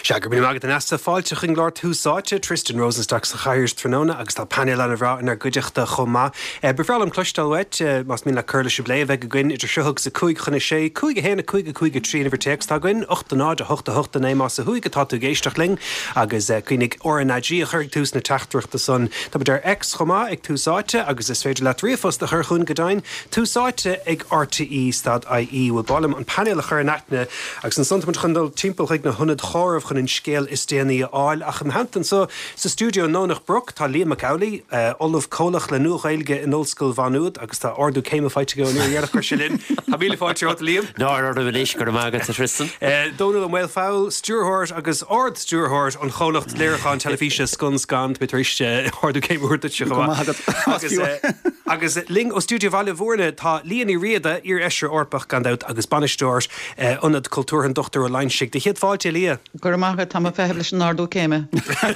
Seagur bí agad an esta fáilte chun glár túsáte Tristan Rosenstock sa chair tróna agus tá panel an bhrá ar goideachta chomá. Befrálam cloistalweit mas mí le curla se bléh go gin idir seug sa cuaig chuna sé cuaig héna cuaig trí over text tá gin 8 8 9 mas a huig go táú géisteach ling agus cuinig ornaG a chuir tús na techtruachta son Tá beidir ex chomá ag túsáte agus is féidir le trífos de chur chun godain túsáte ag RTE.ie bhfuil bailm an panel a chur natne agus an sonta chundal timppel chuig na 100 chorh chun in scéal is déanaí áil ach an hantan so sa stúdio nónach Brook tá Liam McCauley Olaf Cólach le nuachailge in Ollscoil Vanúd agus tá ordú céime fáite go nuíarach chu silinn. Tá bíle fáte áta Liam? No, ordu bhílis gur mágad sa Tristan. Donal an Well Fowl, Stúrthóir agus ord Stúrthóir an cholacht léirechán telefíse scunscant betriste ordú céime hurta se agus ling ó stúdio Valle Vorne tá Líoní Riada ar eisir orpach gandát agus banisteir anad cultúr an dochtar ó leinsig. De héad fáilte Lia? Gur mágad tá feh leis an ardú céime.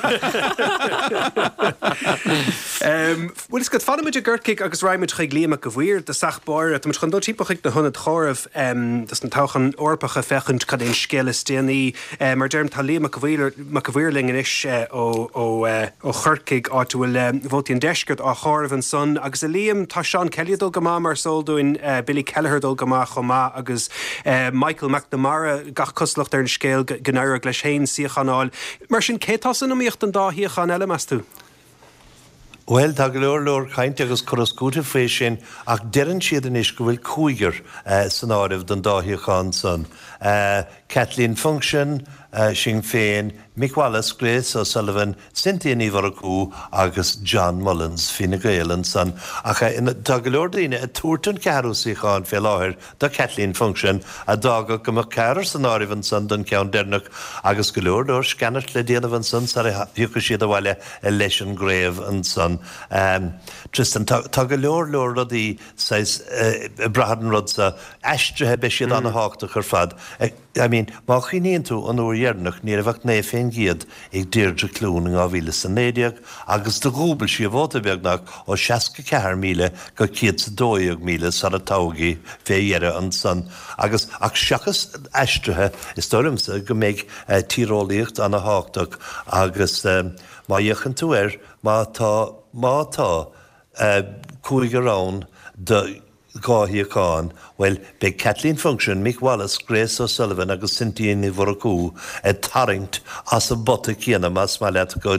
Bhfuil is go fanimiid a ggurciig agus raimiid chuig líama go bhhuiir de sachbáir a chun dul típachaigh na 100 chorh das an táchan orpacha fechant cad éon scéala déanaí mar derm tá líama go bhhuirling in is ó churciig áúil bhótaíon deisgurt á chorh an son agus a líam tá Sean Kelly dul go má mar soldúin Billy Kelleher dul go má chomá agus Michael McNamara gach coslacht ar an scéal gnáire leis héin siochanál. Mar sin cétá san amíocht an dá hiochan eile meas tú? Well, tá go leor chainte agus chorascúta fé sin ach dean siad in is go bhfuil cúigear san áibh don dáthíochan san. Kathleen Function, Sinn Féin, Mick Wallace, Grace O'Sullivan, Cynthia Ní Mhoracú agus John Mullins Fine Gaelan san. Ach tá go leor daoine a túirtan cearú síáin fé láthir do Kathleen Function a dága go mar cearar san áibhann san don ceann dernach agus go leor leor scanart le déanamhann san sa dhiúcha siad a bhile leis an gréibh an san. Tristan, tá go leor rudaí brathdan rud sa eistrethe be siad anna háachta chur fad. I mean, má chiníonn tú an uairnach ní a bheith né féin giad ag deirdre clúning á bhíle san néideag agus do gúbal si a bhóta beagnach ó 64 míle go 102 míle sa a tágaí fé dhéire an san. Agus ach seachas eistrethe is dorimsa go méid tírólaíocht anna háachach agus má dhéchan tú má tá cúige rán de gáthíocháin, well, be Kathleen Function, Mick Wallace, Grace O'Sullivan agus Cynthia Ní Mhoracú taringt as a bota céanam as má leat go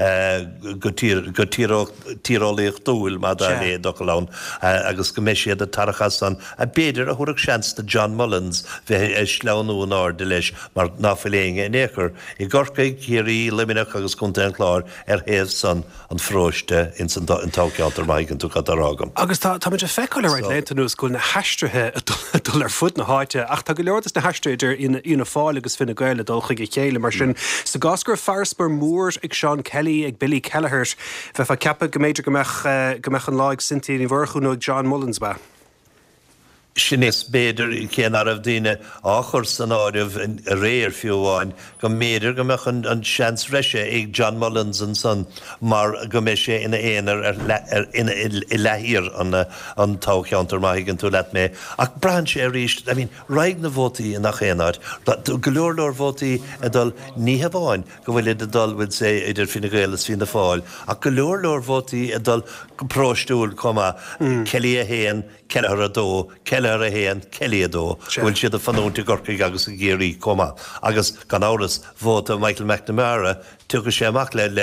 tírólaíocht dúil má dá lé dochalán agus go mé siad a tarachas san a béidir a thuach seans de John Mullins bheit sleanú an áde leis mar náfiléinge in éair I gorcaig chéirí liminach agus chunta an chlár héamh san an fróiste in táceantar maigan tú cad arágam. Agus tá muid a feicáil ar leantanú scoil na heistrethe dul ar fud na háite ach tá go leortas na heistreidir ina fáil agus finna gaile dul chuig chéile mar sin sa gásgur Farspur Moore ag Sean Kelly ag Billy Kelleher bheith fa ceapa go méidir go meach an láig Cynthia Ní Mhoracú nó ag John Mullins ba. Sin is béidir céan armh daoine áchar san áibh a réir fiúháin go méidir go meach an seans reise ag John Mullins an san mar go mé sé ina éanaar i lethír an táceantar maigan tú leat mé. Ach brean sé ríist, I mean, raig na bhótaí nach chéanaid. Go leor bhótaí a dul níthe bháin go bhfuil a dul bhfuil sé idir Fine Gael is fina fáil. Ach go leor bhótaí a dul próstúil comma Kelly a héan, Kelleher a dó, Kelleher a héan, Kelly a dó. Bhfuil siad a fanúnta gorcaig agus a géirí comma. Agus gan áras bhóta Michael McNamara tucha sé amach le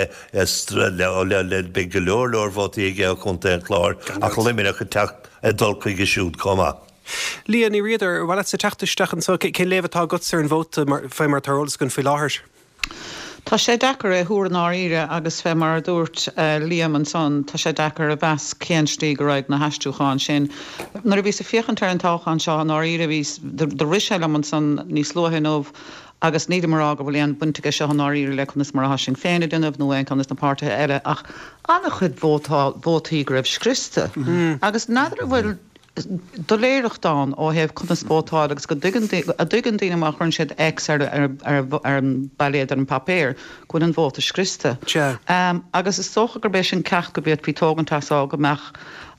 big go leor bhótaí ag chunta an chlár ach liminach go teach dul chuig siúd comma. Líoní Riada, bhfuil sa teachtaisteachchan so cé léomhtá gotsar an bhóta fé mar tarolalas gon fí láthir? Tá sé dechar a thuair an áíre agus fé mar dúirt Liam an son, tá sé dechar a bheas céanstí go raid na heistúcháin sin. Nar a bhí sa fiochantar an táchan seo an áíre bhís de riseile an son níos slóthainmh agus níidir marrá go bhfuil an buntaige se an áíre le chunas mar hasing féine dunneh nó an chunas na páirtha eile ach anna chud bhótaí go raibh scrista. Agus nadidir bhfuil do léireachtáin ó hebh chuna spótáil agus go dugan daine mar chun siad ex ar an bailléad ar an papéir chun an bhóta scrista. Agus is socha gur béis sin ceach go bíad bhí tógantá á go meach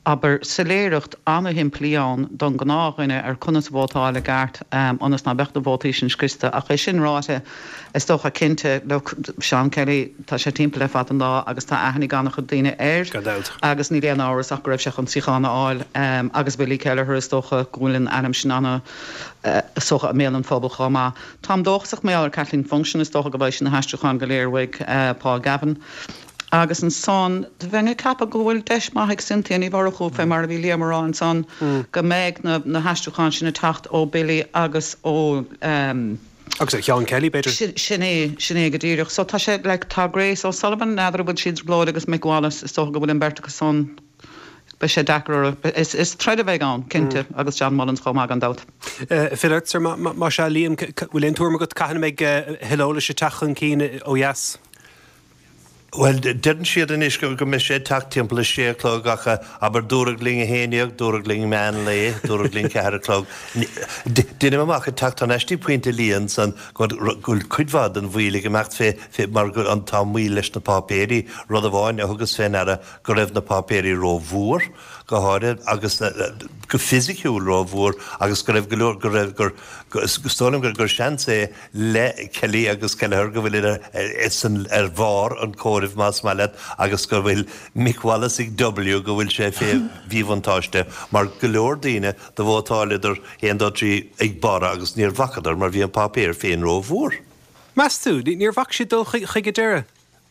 Aber saléirecht anna himplián don gnághine chunas bhótáile gart anas na bechta bhótaí sin scrista a chu sin ráte is tócha cinnte le Sean Kelly tá sé timppla fat an dá agus tá aithnig ganna chu daine agus ní léana áras ach raibh se chun siána áil agus Billy Kelleher is tócha gúlinn anam sinna socha a mélan fóbal chomá. Tám dóchsach mé ar Kathleen Function is tócha go bhaid sin na heisteúchan go léirhaig Paul Gavin. Agus an son de bhenge cappa gohfuil deis maithaigh sintaí bharachú fé mar bhí léamarrán son go méid na heisteúchan sinna tacht ó Billy agus ó agus Sean Kelly beidir. Sinné go dtíireach. So tá sé le tá Grace ó Sullivan neidir bud siad glód agus Mick Wallace is tócha go bhfuil Berta son be sé dacrar is treidir bheith an cinnte agus John Mullins chomá an dat. Philip má se líam bhfuil túrma go caihanna méid heóla sé tachan cíine ó yes. Well, didn't siad in isco go mis sé tak timppla séclog gacha aber dúragling héineag, dúragling man le, dúragling ceharclog. Dinne amach a tacht an etí puinte líon san gúil cuidvad an bhuiile gemacht fé mar go an tá mí leis na papéri rud a bháin a thugus féin ara go raibh na papéri ró bhúr go háide agus go fysiciúil ró bhúr agus go raibh gur stólam gur sean sé le Kelly agus Kelleher go bhfuil san bhar an cóirh más mallet agus go bhfuil Mick Wallace ag W go bhfuil sé fé bhíhantáiste mar golóir daine do bhótáileidir héondátí ag bara agus níor vacadar mar bhí an papéir féin ró bhúr. Meas tú, níor bhac si dul chuige deire?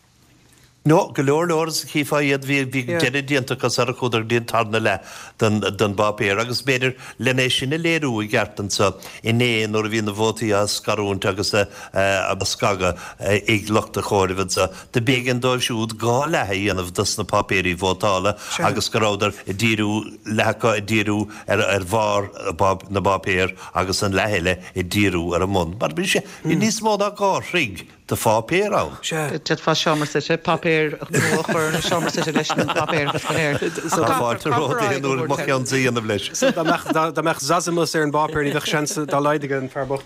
No, golóir cífa iad bhí dead dianta cos ar a chuidir díon tarna le don bapéir agus beidir lenéis sin na léirú I gceartan sa inéon or bhíon na bhótaí a scarúnt agus a scaga ag lucht a chóirhid sa de bégan dóibh siúd gá lethe dhéanamh dus na papéirí bhótála agus goráidir I ddíú lecha I ddíú ar bhar na bapéir agus an lehéile I ddíú ar a mún. Mar bí sé I níos mód a gá rig de fápéir an. Jet fá seomar sé papéir chur na seomar sé leis na papéir go léir. Fáilte ródaíonúir mo an dtíanamh leis. Tá meach zazamus ar an bapéir ní bheith seansa dá leidige an fearbocht.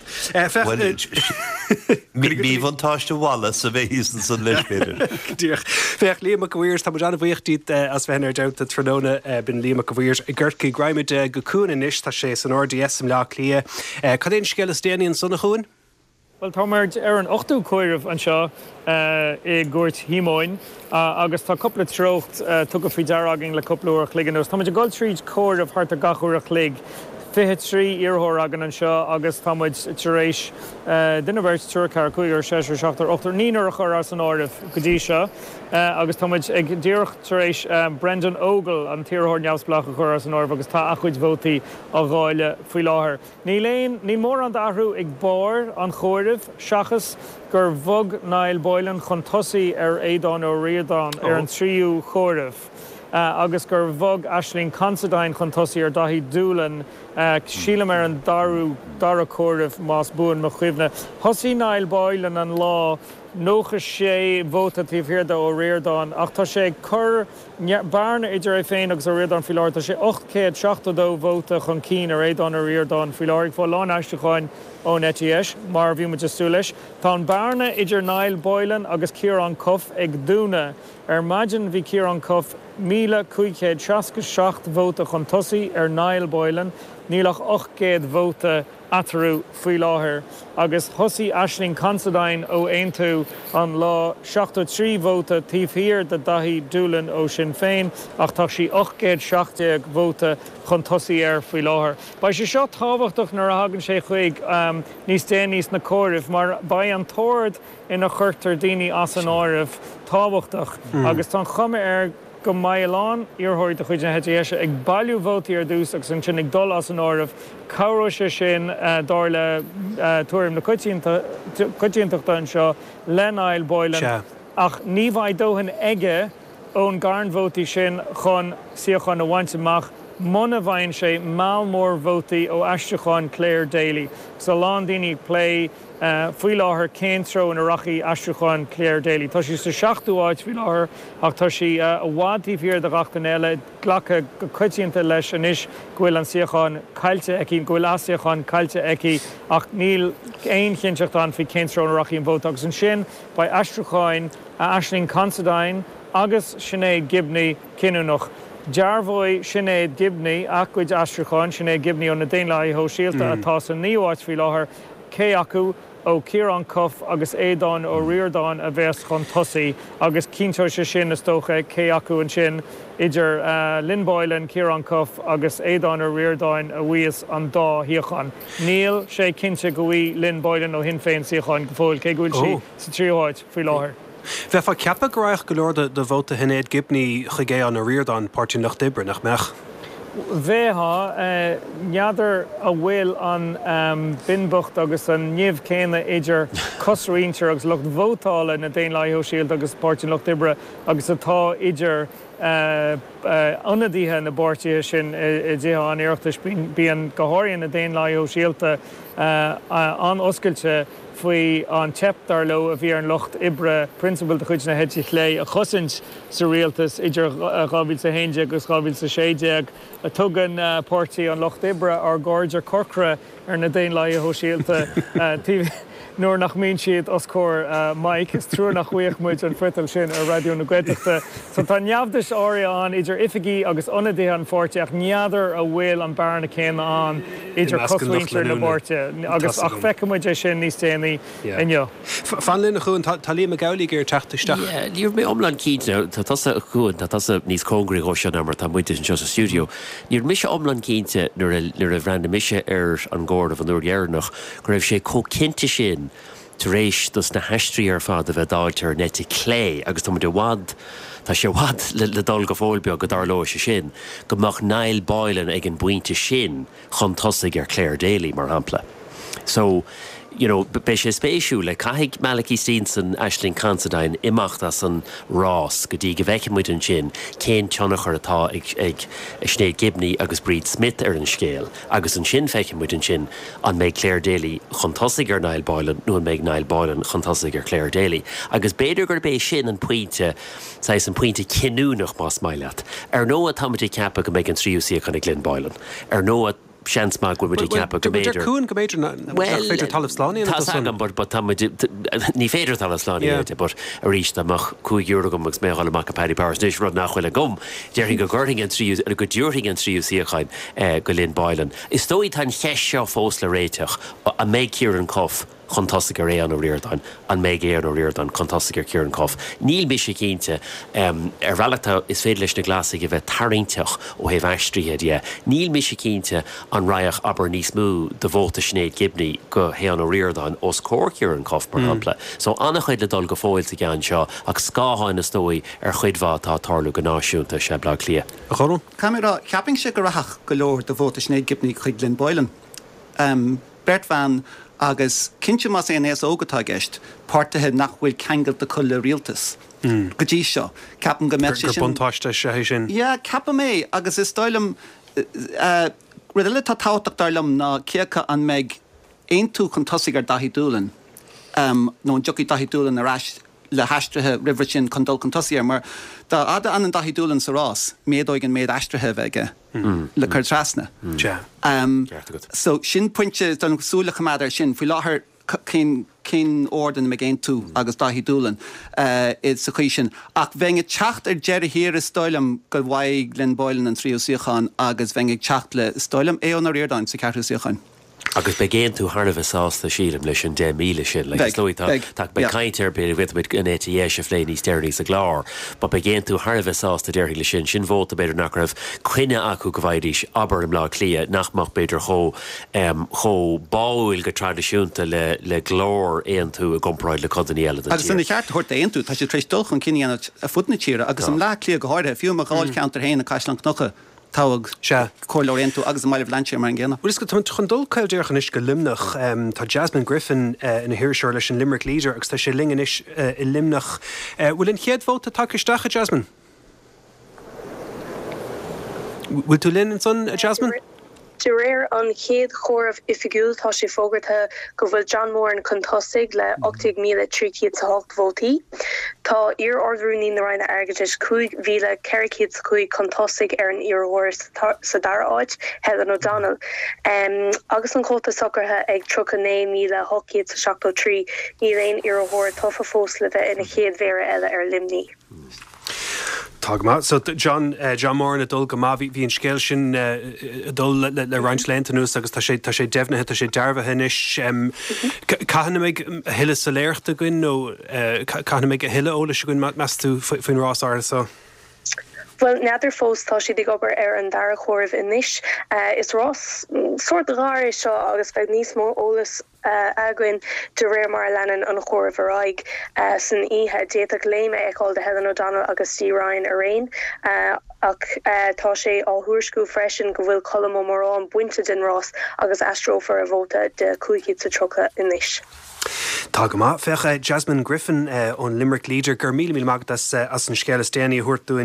Bhíhantáiste Wallace a bheith hísan san leisbéidir. Díoch. Féach líama go bhírs tá mar anna bhuiochtíd as bhenar deanta tróna bin líama go bhírs I ggurcaí graimid go cúna inis tá sé san RDS am lá clia. Cadéon scélas déanaíon sanna chuin? Well, táid ar an 8ú cóirimh an seo I gúirt hímáin agus tá coppla trocht tu go fao dearagin le coppla chligan. Táid a Gold Street cóirimh thart a gachúra chlig. 23 iarthór agan an seo agus táid taréis duine bhirt tuacar chuigar 6 seachtar 8 níar a chur as an áirih go dtí seo agus táid ag ddíoch taréis Brendan Ogle an tíorthór neamsplach a chur as an áirih agus tá a chuid bhótaí a gháile faoi láthair. Ní mór an dathhrú ag báir an chóirimh seachas gur bhog Niall Boylan chun tosaí ar éadán ó riadán ar an tríú chóirimh. Agus gur bhog Aisling Considine chun tosaí ar dahí dúlan sílam ar an dara cóirimh más buan mo chuimhne. Thosaí Niall Boylan an lá nócha sé bhótatíh hirda ó riadán ach tá sé chur barna idir é féin agus ó riadán fi láir tá sé 862 bhóta chun cín ar éadán ó riadán fi láir fá lán eisteáin ó NTS mar bhí mu sú leis. Tá barna idir Niall Boylan agus Kieran Cuff ag dúna ar maidin bhí Kieran Cuff 1567 bhóta chun tosaí ar Niall Boylan nílach 800 bhóta atarú faoi láthair agus thosaí Aisling Considine ó Aontú an lá 63 bhóta tíomhhir de dahí dúlan ó Sinn Féin ach tá sí 870 bhóta chun tosaí ar faoi láthair. Ba sé seo tábhachtach nar a hagann sé chuig níos déanníos na cóirimh mar ba an tóird ina chuirtar daoine as an áirimh tábhachtach agus tá chuma ar go maián iarthóirt a chuid na hetéise ag bailú bhótaí ar dús agus an sin ag dul as an áirimh cabhró sé sin dáir le tuairim na coitiantachta an seo le Niall Boylan ach ní bhaid dóthain aige ón garnbhótaí sin chun siochan na bhaint amach muna bhain sé mámór bhótaí ó aisteáin Claire Daly. So lán daoine play faoi láthair céintro in arachaí aisteáin Claire Daly. Tá sí sa 7ú áid faoi láthair ach tá sí a bhádíomhhir de gachtain eile ghlacha go coitianta leis anis gohfuil an siocháin cailte aici gohfuil asiocháin cailte aici ach níl éon cinseachtáin faoi céintro in arachaí an bhóta agus an sin ba aisteáin Aisling Considine agus Sinead Gibney cinú noch. Jarvoy Sinead Gibney, Aquid Astrachan, Sinead Gibney on the Dainlai Ho Shielta, Atoss and Neowatch Filaher, Keaku, O Kieran Cuff, Agus Adon, O Reardon, a Vers Contussi, Agus Kinto Shin, Stoche, Keaku and Shin, Iger Lynn Boylan, Kieran Cuff, Agus Adon, O Reardon, a Weas on Da Hiachan. Neil, Shay Kinche Gui, Lynn Boylan, O Hinfain Siachan, Gafol, Kegulchi, Citrioich, Filaher. Bheith ceappa go raibh go leor de bhóta Sinead Gibney chugé an Reardon páirtí nach Dibre nach mech. Bheitha neadar a bhfuil an binbucht agus an níomh céine idir cosraíntear agus lucht bhótála na Dainlai Ho Shield agus páirtí nach Dibre agus atá idir anadíthe na báirtí sin I ddíthe an iireachtas bíon gothairíonn na Dainlai Ho Shielta an oscailte faoi an cheptar lo a bhí an locht ibre principal de chuid na heití lé a chosint sa rialtas idir gábhíl sa héide agus gábhíl sa séide a tugan pórtaí an locht ibre ar gáidir corcra ar na Dainlai Ho Shielta nuair nach mín siad os cór Mike is trúr nach chuoich muid an frital sin ar radio na Gaeltachta. So tá neamhdas áire an idir ifigí agus onadé an fórte ach neadar a bhfuil an bearna céine an idir cosúintear na bórte agus ach feicimiid sin níos téanaí inneo. Fan linn chuún talí a gaulaí gur teachtasteach. Níor mé omlan cínte tá tasa chuún tá tasa níos cógraí go se mar tá muide an seo a studio. Níor mise omlan cínte nuair a bhreanna mise ar an gáir a bhan úrghearnach go raibh sé cócinnte sin to rééis dus na heistrí ar fád a bheith dáiltear neti clé agus tá de wad tá sé wad le dul go fóilbeag go dar lóise sin go mach Niall Boylan ag an buinte sin chun tosaigh ar Claire Daly mar hampla. So you know, be sé spéisiú le caiigh Malachi Steenson Aisling Considine imacht as an rás go dtí go bheice muid an sin cén teannachar atá ag Sinead Gibney agus Breed Smith ar an scéal agus an sin feice muid an sin an méid Claire Daly chun tosaigh ar Niall Boylan nó an méid Niall Boylan chun tosaigh ar Claire Daly agus beidir gur bé sin an puinte sais an puinte cinúnach más maileat ar nó a tamatí ceappa go méid an tríú siachan ag Lynn Boylan ar nó a Seans má go muidir ceappa go méidir. Cún go méidir féidir talamh sláine tá sagam but ní féidir talamh sláine but a ríist amach 2 euro go max méáil amach a Paddy Powers níos rud nachhfuil a gom dearing go gurting an tríú a go dúirting an tríú siachain go Lynn Boylan. Is dóí tá cheis seo fós le réiteach a méid Kieran Cuff chun tosaigh ar an ó Reardon an méid éan ó Reardon chun tosaigh ar Kieran Cuff. Níl mis sé cínte ar bhealachta is féidir leis na glasig a bheith tarinteach ó heh aistríhe dia. Níl mis sé cínte an raiach aber níos mú de bhóta Sinead Gibney go héan ó Reardon os cór Kieran Cuff mar hampla. So annach chuid le dul go fóilte gan seo ach scáháin na stói ar chuidhá tá tarlú go náisiúnta se bla clia. A chorú? Camera ceaping sé go rathach go leor de bhóta Sinead Gibney chuid Lynn Boylan. Bert van agus cinse mas éas ógatá gist páirtathe nach bhfuil ceangal de chuile rialtas. Go dtí seo ceapan go méid sin. Gur buntáiste sé sin. Ja, ceapa mé agus is stoilm riile tá táach darlam ná ceacha an méid éon tú chun tosaigh ar dahí dúlan nó an jocí dahí dúlan arás le heistrithe rihre sin chun dul chun tosaigh mar tá ada an dahí dúlan sa rás méadóig an méad eistrithe bheige le chuir trasna. So sin pointse don súla chamadar sin fhui láthair cén ordan me géint tú agus dahí dúlan is sa chuí sin ach bheith teacht ar Jerry hir is stoilm go bhhaig Lynn Boylan an tríú siachan agus bheith teacht le stoilm éon ar Reardon sa ceartú siachan. Agus be géan tú Harnamh sásta sílam leis an 10 míle sin le slóí tá be caiintear be bhid an éTA se flé níos deirní sa glár, ba be géan tú Harnamh sásta deirní le sin bhóta beidir nach raibh chuine acu go bhhaidís aber im lá clia nachmach beidir cho báil go tradiisiúnta le glór éon tú a gomráid le codaní eile. Agus in cheart thuirt éon tú tá sé trééis dulchan cinine a futna tíre agus an lá clia go háirthe fiú a gáil ceantar héna caiislan knocha. Tág choirlóréonú agus maiile bhlanse mar an ggéanana. Bhuiis go chun dul caildéirchan is go limnach tá Jasmine Griffin ina hiiriseir leis an Limerick Leader agus tá sé lingan is i limnach. Bhfuil an chéad bhóta takeisteach a Jasmine? Bhfuil tú linn an son Jasmine? De réir an chéad chóramh ifigúil tá sé fógartha go bhfuil John Moore an chun tosaigh le 8,308 vótaí. Tá ar ordraúní na rainna airgeis 5,400 chun tosaigh ar an iarhóir sa dara áid Helen O'Donnell. Agus an cóta socartha ag 3,973 ní réon iarhóir tofa fós le bheith ina chéad mhéara eile ar limní. Tágma, so John Moore na dul go má bhí an scéil sin dul le Reinint Lentanús agus tá sé defnathe tá sé dearbh hinis caihanna méid hiile sa léirta gin nó caihanna méid a hiile óla se gin meas tú faoin rás ása. Well, neidir fós tá si dig obair an dara chomh inis. Is Ross sort ráir seo agus bheith níos mó ólas aguain de réir mar lenin an chomh aráig san ihe déach léime eáil de Helen O'Donnell agus Steve Ryan a réin. Ach tá sé á thuairscú freisin go bhfuil colm mórrán buinte den Ross agus astrófar a bhóta de cúigi sa trocha inis. Tágama fecha Jasmine Griffin ón Limerick Leader gur mí magdas as an scéile déanaí thuirtú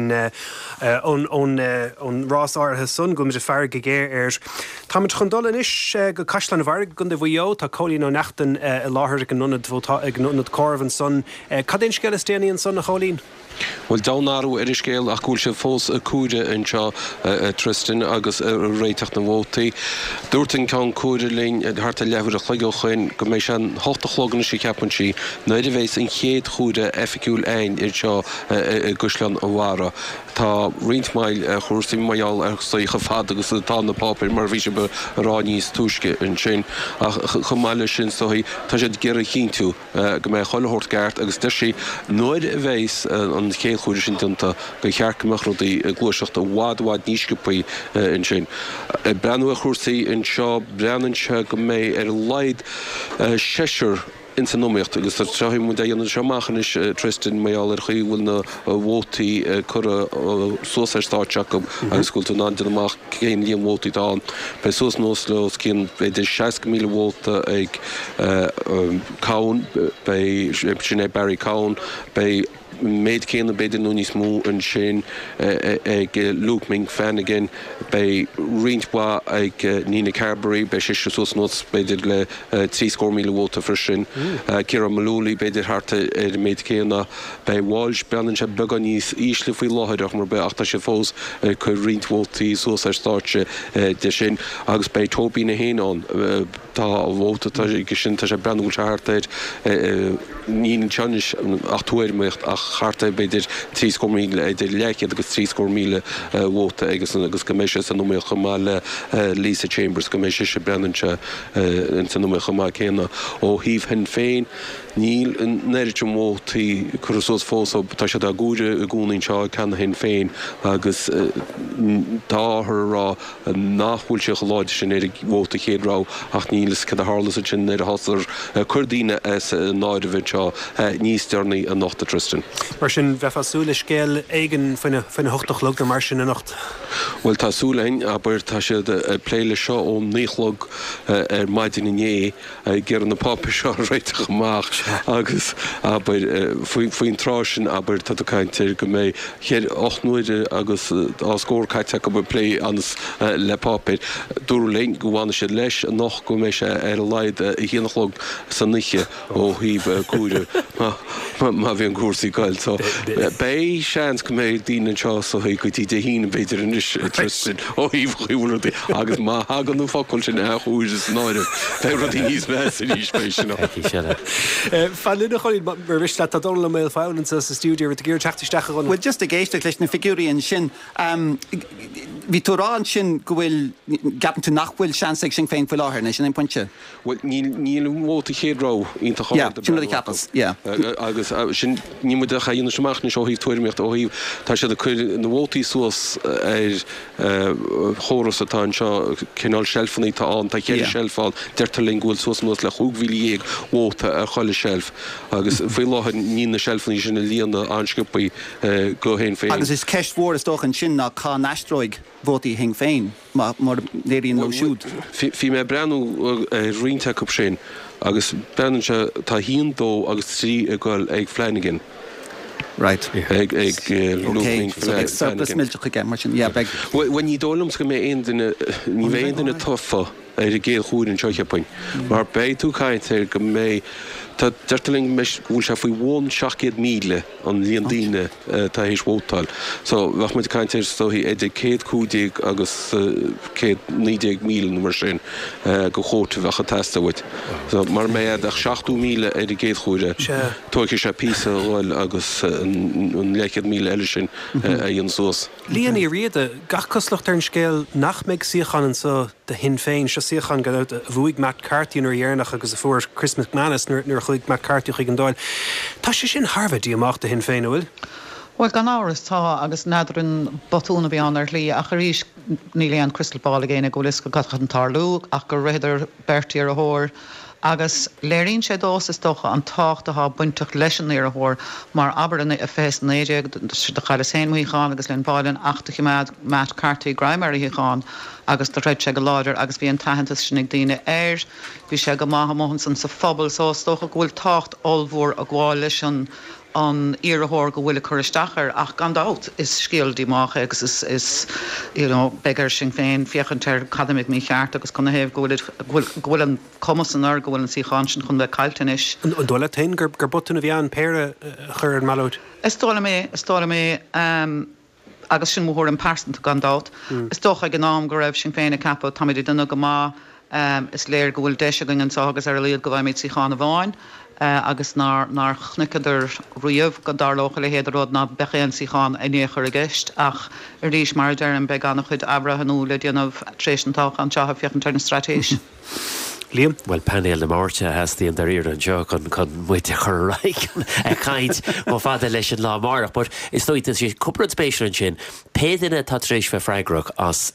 ón rás áirithe sun go de fear go géir Táid chun dul inis go caiislein bhar gun de bhío tá cholín ó neachtain i láthair ag nunad cormhan sun. Cad éon scéile déanaí an sun na cholín? Well dánáú ar scéal ach gúil se fós a cúide an seo Tristan agus réiteach na bhótaí. Dúirtain can cúide lín harta lehar a chluigh chuin go mééis an hochtachlógan sí ceapan sí, nuidir bhééis an chéad chúide efficiúil ein ar seo guslan ó bhara. Tá riintmail chuirsaí maiall ar saocha fad agus tá na pápir mar bhí se be ráníos túisce an sin chumáile sin soí tá sé ggéir chinú go mé choilethort gart agus de sí nuid a bhééis an chéadchúide sin dunta go chearcamach rudaí glúiseach a bhád níoscipaí in sin. Breanú a chuirsaí in seo breananse go mé ar leid séisiir insanomíocht agus tar trahí mu déanana seamachchan is Tristan méall ar chuíhfuil na bhótaí chur sósairstáteach agus gúilta ná amach céin líon bhótaí dáin. Bei sos nós le cin beidir 60,000 bhóta ag Cowan, bei sin Barry Cowan, bei méid céanna beidir nó níos mó an sin ag Luke Ming Flanagan, bei riintba ag Nina Carberry, bei sé sos nós beidir le 3,000 bhóta frisin. Ciara Malúlaí beidir harta ar méid céanna, bei Walsh breanann se began níos ísle faoi láthaireach mar be achta sé fós chu riintbhótaí sos ar státe de sin, agus bei Toby na héán tá bhóta sin tá sé breanúil se hartaid níon teanis ach tuairmeocht ach charta beidir 3,000 idir leicead agus 3,000 bhóta agus goméise san nóméoch chumá le Lisa Chambers goméise se brennanse san nóméoch chumá céanna ó híomh hen féin níl neidir mótaí chusós fós tá sé a gúide a gúnaín seo cena hen féin agus dáthir rá nachhfuil se choláide sin ar bhóta chéadrá ach nílas cad a hálas sin ar hasar chudaíine as náidirhid seo níos dearnaí a nachta Tristan. Mar sin bheithasúla scéal éigen faoine hochtachlog na mar sin a nacht. Well tásúlain aber tá sé pléile seo ó níchlog ar maidin iné ggéar na pápa seo réiteach amach agus faoin trásin aber tá caiintear go mé chéad 8 nuaide agus á scór caiite go lé anas le pápéid. Dúr lein go bhhaine sé leis a nach go mééis ar a leid i dhéanachlog san niche ó híomh cúide má bhí an cuasaí gail. Bei seans go méid dína seo so go dtí de hína beidir in Tristan ó híomh chuúirtaí agus má haganú focail sin chuúide náidir pe rudí níos meas in íspéisina. Fáilúna choí mar bhís le dóla mé fáilann sa stúdio a ggéir teachtasteach chun. Well just a géiste leis na figuríon sin hí túrán sin go bhfuil gapan tú nachhfuil seansaigh sin féin foiil láthir na sin pointse. Well níl móta chéadrá ínta sin capas agus sin ní mu a dhéanana semach na seo híh tuairmeocht ó híh tá sé na bhótaí suas ar chóras atá seo cinál selfannaí tá an tá chéad selfáil deirtar lingúil suas nó le chughhíag bhóta ar choile self agus fé láthair ní na selfannaí sin na líonna anscipaí go héin féin. Agus is ceist mhór is dóchan sin ná cá neistróig bhótaí hing féin mar léiríonn nó siúd. Bhí mé breanú rionte go sin agus breanann se tá híon dó agus trí a gháil ag Flanagan. Right. Ag surplus milteach again mar sin when ní dólums go mé aon duine ní bhéon duine tofa ar a géal chuúin an seochepain. Mar bé tú caiintear go mé Tá deirtaling meis bhúil se faoi bhin 700,000 an líon daoine tá hís bhótáil. So bheith muid caiintear stohí idir 150 agus 190,000 mar sin go chóta bhecha testahait. So mar méad ach 7,000 idir géad chuide tuaice sé písa bhil agus an 100,000 eile sin a dhéon suas. Líon í riada gachcoslacht ar an scéal nach méid siochan an sa de hin féin se siochan go bhuaig Matt Carty ar dhéarnach agus a fuair Chris McManus nuair chuig Matt Carty chuig an dáil. Tá sé sin Harvard í amach de hin féin bhfuil? Well gan áras tá agus nadidir an botúna bhí anar lí a choríis níléon crystal ball géine golis go gachad an tarlú ach go réidir bertí ar a thóir agus léiríonn sé dós is docha an tácht a buintach leis an ar a thóir mar abairna a fés néide de chaile séinmhaíáin agus len báilin 80 Matt Carty Grimer híáin agus do réid sé go láidir agus bhí an tahantas sinnig daine air bhí sé go maithamóhan san sa fphobal só stocha bhfuil tácht olmhór a gháil leis an iarthóir go bhfuil chuiristeachar ach gan dát is scéaldí máach agus is begar sin féin fiochantar cadamic mí cheart agus chuna héh gohfuil an commasan ar gohfuil an síáin sin chun le cailtanis. An dóla tain gur botúna bhí an péire chur an malóid? Istóla mé agus sin móthir an persanta gan dát. Is dócha ag an nám go raibh sin féinna cappa táidir duna go má is léir go bhfuil deise gan an agus ar a líad go bhhaid méid síáin a bháin. Agus nar chnicadidir riamh go darlócha le héidirród na bechéan síáin a néchar a gist ach ar ríis mar deir an be ganna chud abrahanú le déanamh tréisintach an teach fiochan na stratéis. Liam? Well, panel na mórte hasí an daríir an seo chun muide chur raig a chaint má fada leis an lá marach, but is dóit is sé cúpla spéisiú an sin péidirna tá tréis fe freigrach as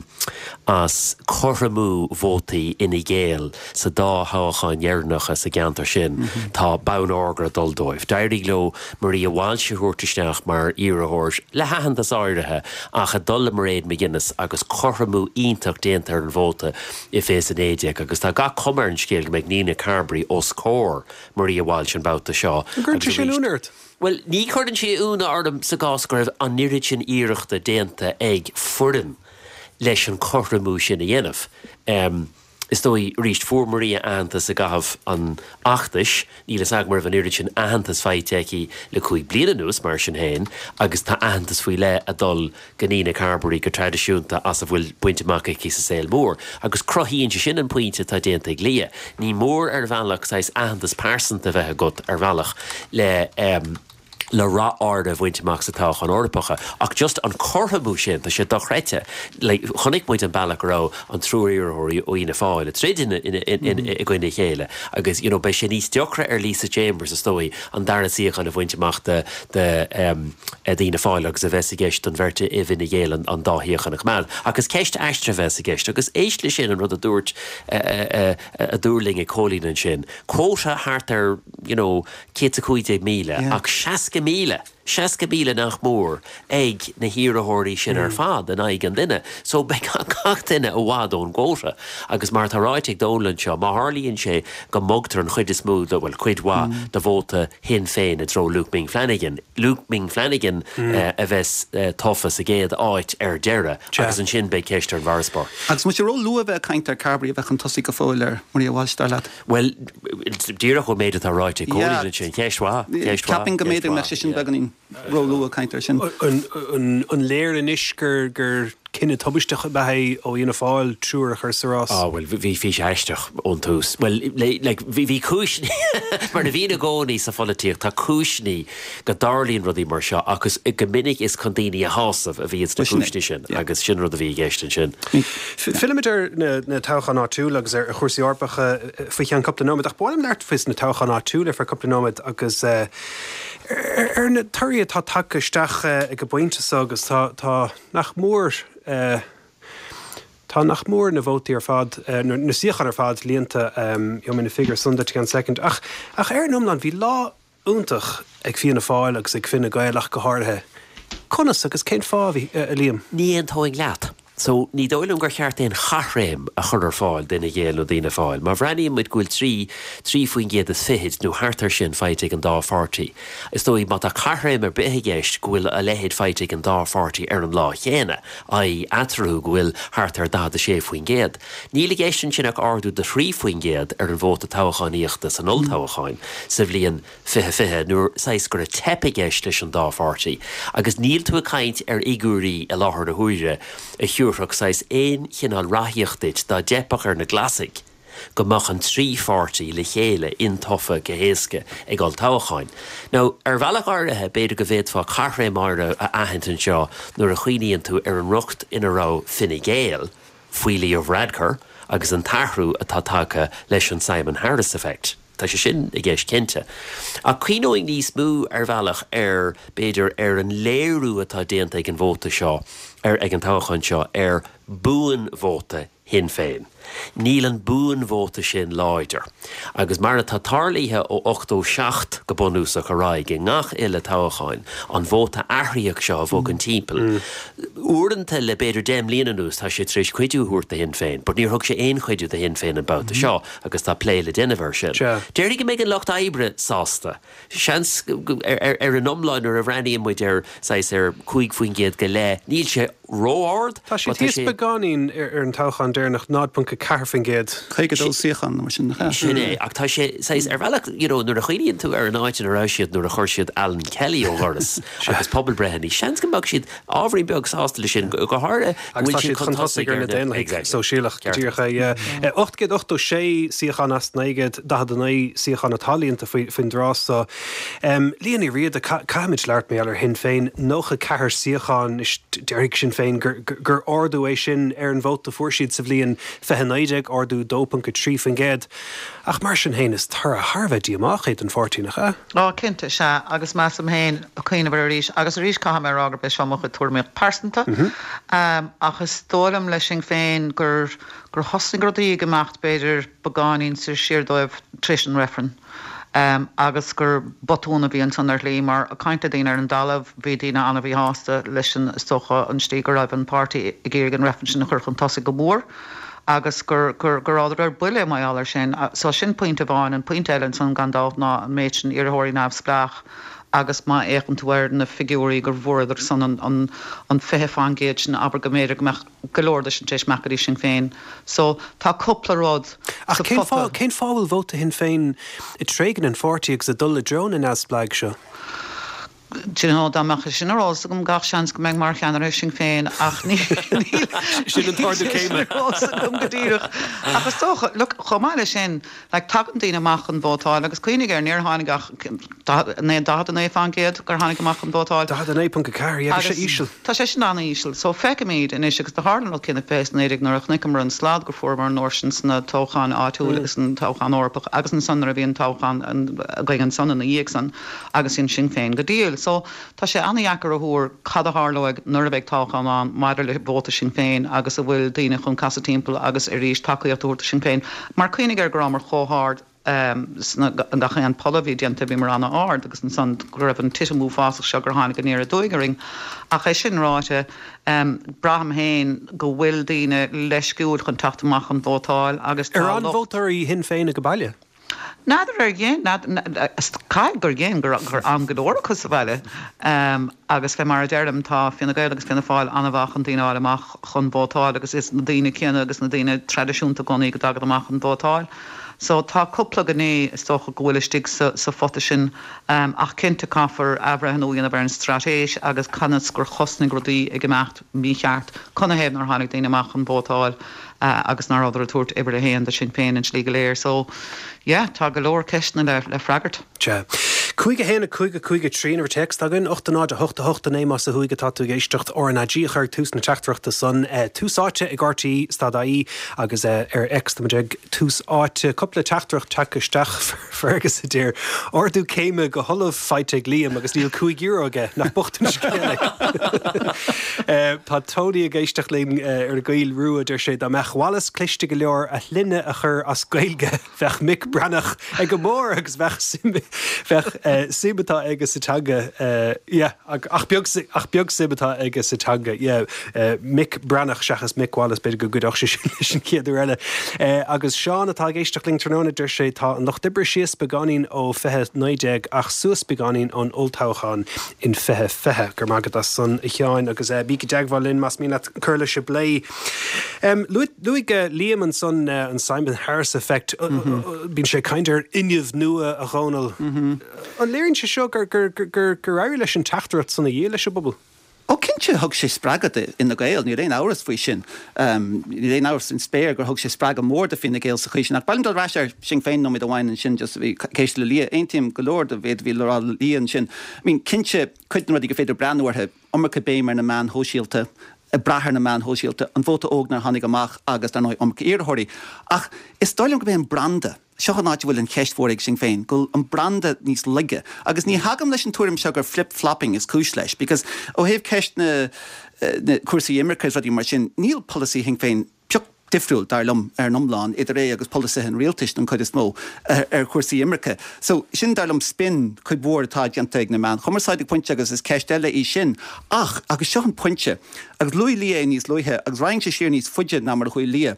choramú vótaí ina géal sa dá háchan dhearnach as a geantar sin tá bán ágra dul dóibh. Dairí gló marí a bháil se thuirtaisteach mar iarthóir le hahan as áirithe ach a dul mar réad me Guinness agus choramú ionach déantar an vóta I fés an éideach agus tá ga cumar an scéal meid Nína Carberry os cór marí a bháil sin bouta seo. Gurte sin únirt? Well, ní chuann si úna ardam sa gáscraibh an nirid sin iireachta déanta ag furim leis an choramú sin a dhéanamh. Is dói ríist fórmarí antas a gabh an achtais, nílas ag mar van irid sin antas feiteici le chuig bliana nús mar sin héin, agus tá antas faoi le a dul Nína Carberry go tradiisiúnta as a bhfuil buinteach ag sa saoil mór, agus crothíonn sin an pointe tá déanta ag lia. Ní mór ar bhealach sais antas persanta bheith agat ar bhealach le rá áda bhaintach sa tách an orpacha ach just an chorthamú sin tá sé dochreite le chonig muid an bailach rá an trúíorí ó ina fáil tréidir i gcuine chéile agus bei sé níos deocra ar Lisa Chambers a stói an dar síoch an a bhaintach de dtína fáil agus a bhesigéist an bherte I bhína chéile an dáthíochanach meall agus ceist eistre bhesigéist agus éisle sin an rud a dúirt a dúrling i cólín sin cóta hart ar 150,000 ach 60,000 nach mór ag na hiarthóirí sin ar fad an aig an duine. So be gach duine a bhád ón ggóra agus mar tá ráitig dólann seo má tharlaíonn sé go mugtar an chuid is smúd a bhfuil chuidhá de bhóta hin féin a dro Luke Ming Flanagan. Luke Ming Flanagan a bheits tofas a géad áit ar deire agus an sin be ceist ar an bharspar. Agus mu ró lu bheith caiint ar Carberry a bheith an tosí go fáil ar marí bháil star leat. Well, díra go méad a ráitig cólíonn sin ceisthá. Capping go méidir me sin beganín róú a caiintar sin. An léir in isgur gur cinenne tubisteach bethe ó dhéana fáil trúr a chur sarás. Well, bhí fi eisteach ón tús. Well, bhí cúisní mar na bhína gcónaí sa folatíoch tá cúisní go darlíonn rudí mar seo agus I go minic is chun daoine a hásamh a bhí na cúisní sin agus sin rud a bhí gceistin sin. Filmidir na táchan áitiúil agus ar chuirsaí orpacha faoi an coppla nóid ach báim leart fis na táchan áitiúil ar coppla nóid agus ar na tuirí tá takeisteach ag go buinte agus tá nach mór Tá nach mór na bhótaí ar fad na siochan ar fad líonta na figur sunda an second ach ar nómlan bhí lá úntaach ag fianna fáil agus ag finna gaiileach go háirthe. Conas agus cén fáhí Liam? Ní an tóing leat. So ní dóilm gur cheart éon charréim a chur fáil duna dhéal ó dtíine fáil. Má bhreaníim muid gúil trí faoin géad is fihid nó hartar sin feite an dá fátaí. Is dói má a charréim bithe gceist gohfuil a lehéad feite an dá fátaí ar an lá chéine a atrú gohfuil hartar da a sé faoin géad. Níla géistin sinach ardú de thrí faoin géad ar an bhóta táchaíochta san oltáchain sa bhblionn fihe nuair sais gur a tepa gceist leis an dá fátaí. Agus níl tú a caint ar igúirí a láthir na huaire a thiúrthach sais éon chinál rathíochtait dá depach ar na glasig go mach an 340 le chéile in tofa go héasca ag gáil táchain. Now, ar bhealach áirithe beidir go bhéad fá carré máire a ahantan seo nuair a chuoíonn tú ar an rucht ina rá Fine Gael, Fuili of Radcar, agus an tarhrú atá tácha leis an Simon Harris effect. Tá sé sin I gceist cinnte. A cuineoing níos mú ar bhealach ar beidir ar an léirú atá déanta ag an bhóta seo, ar ag an táchain seo ar buan bhóta hin féin. Níl an buan bhóta sin láidir. Agus mar atá tarlaithe ó 8-7 go bunúsach a ráig I ngach ile táchain an bhóta athraíoch seo a bhóg an timpeall. Uaireanta le beidir 10 bliana nús tá sé tríos chuidú thuirta hin féin, but níor thug sé éon chuidú a hin féin an bouta seo agus tá pléile denimhar sin. Déirigh go méid an locht aibre sásta. Seans ar an omláin ar a bhreaníon muid ar 5 faoin géad go le. Níl sé róáard. Tá sé tíos beganín ar an táchan déirnach nádpunca carfin géad. Chaige dó siochan mar sin nach. Sinné, ach tá sé ar bhealach, nuair a chuiríonn tú ar an áitin ará siad nuair a chuir siad Alan Kelly ó Ghardas agus pobl brehanní. Seans go mag siad ábhrín beag sásta le sin go háire agus tá siad chuntásaigh ar na déanaigh so sílach tíorcha 8-8 siochan as 9 10 siochan na talíonnta fin drás so líanaí riad a caiimiid leart mé ar hin féin nócha cethir siochan is deirigh sin féin gur ordú é sin ar an bhóta fuairsiad sa bhliain 29 ordú 2.3 fan géad. Ach mar sin héin is tar a Harvard amach éit an 14 cinnte se agus meas am héin a chuoine bhar ríis agus ríis cha mé águr be seach a túirmíocht persanta agus tólam leis sin féin gur hosling grodí gemacht beidir bagáín sa sirdóibh trisin referen. Agus gur botúna bhí an sanar lí mar a caiinte daon ar an dalamh bhí dína anna bhí hásta leis an stocha an stígur raibh an pártaí I ggéir an referen sin a chur chun tosaigh go mór. Agus gur áidir ar buile mai allar sin, so sin pointe bháin an pointe eile san gandáh ná an méid sin iarthóirí nábh splach agus má échan tú air na figúirí gur bhóridir san an fithe fan géad sin aber go méidir golóir sin tééis mecharí sin féin. So tá coppla rád. Ach cén fábhfuil bhóta hin féin I trégan an 40 agus a dul le drone in as-spleag seo. dá meach sin arás gom gach seans go meid mar cheanar sin féin ach ní sin an táirú céime gom godíirech. Agus tócha chomáile sin le tagan daine amach an bótáil agus cuoinnig ar níor tháinig né fan géad gur tháinig amach an bótáil. Tá an épan go cair sé ísisiil. Tá sé sin anna ísisiil, so fecha míad in is agus de hálan cinna fééis néidir nuach nic mar an slád gur formar nóirsins na tóchan áú agus an tóchan orpach agus an sanna a bhíon tóchan an sanna na íag agus sin féin go díal. So tá sé annaheachar a thuair cad a hálóig nuair a bheith táchan an maidir le bóta sin féin agus a bhfuil daine chun casa timppla agus a ríis takeíocht úirta sin féin. Mar chuoinnig ar gramar chóthard an gachéan polahí dianta bhí mar anna áard agus an san raibh an tiitimú fásach seo gur tháinig go níor a dúigaring a ché sin ráite braham héin go bhfuil daine leisciúil chun taachtamach an bótáil agus ar an bhótarí hin féin a go bailile. Nadidir ar ggéin caiid gur ggéin gur an godóra sa bheile agus fé mar deirm tá fina gail agus fina fáil anmhach an daine amach chun bótáil agus is na daine ceanna agus na daine tradiisiúnta gonaí go dagad amach an bótáil. So tá coppla ganné is tócha gohfuilistigh sa fota sin ach cinnte caafar abhrehanúíon a bhar an stratéis agus canas gur chosna grodí ag gemacht mícheart chuna héh nar tháinig daine amach an bótáil agus ná áidir a túirt ibre a héan de sin féin in slí go léir. So tá go leir ceisna le freigart. Te. Cuige héna cuige trí ar text agan 8-8 mas a thuige tatú géistecht ornadí chuir tús na teachtrachta san túsáte I gártaí stadaí agus ar extamadeag túsáte coppla teachtracht takeisteach fergus a déir ordú céime go tholamh feite líam agus níl cuaigúra aige nach bochtain scéala. Tá tóí a géisteach líon ar gail ruúa idir sé dá mechhalas cliste go leor a linne a chur as gailge bheith mic brannach ag go mór agus bheith Sibetá agus satanga ach beag sibetá agus satanga Mick Branach seachas Mick Wallace beidir go goach sin céadú eile agus seán atá géisteach ling tróna idir sé tá an nach dibre sios beganín ó fethe 90 ach suas beganín an oltáchan in fethe gur mágad as san i cheáin agus bíci deagháilinn mas mína curla se blé. Luig Liam an son an Simon Harris effect bín sé kinder inniuh nua a ghónal. An léironn se seo gur áir leis an teachtarat sanna dhé leis a bobbal. Ó cinnte thug sé spragad ina gael, ní réon áras faoi sin. Ní réon áras in spéir gur thug sé spragad mór de fin na gael sa chuis sin. Ach bailm ráis sin féin nó a bhhain sin just bhí céist le lia aontíim golóir a bhéad bhí lerá líon sin. Mín cinnte chuitan rudí go féidir breanúirthe ommarcha béimar na man hóisialta a brethir na man hóisialta an bhóta ógnar tháinig amach agus dar nói omcha iarthirí. Ach is dóilm go bhéon branda. Seocha náid bhfuil an ceistmhórig sin féin, go an branda níos lige. Agus ní hagam leis an túrim seo gur flip-flopping is cúis leis, because ó héobh ceist na cuasaí imirchas rudí mar sin, níl policy hin féin peach difriúil darlumm nomláin idir é agus policy an rialtist an chud is mó cuasaí imircha. So sin darlumm spin chuid mhór atá deantaigh na man. Chumarsáidig pointe agus is ceist eile í sin. Ach, agus seo an pointe, agus luí lia níos luithe, agus raing sé siar níos fuide ná mar chuí lia.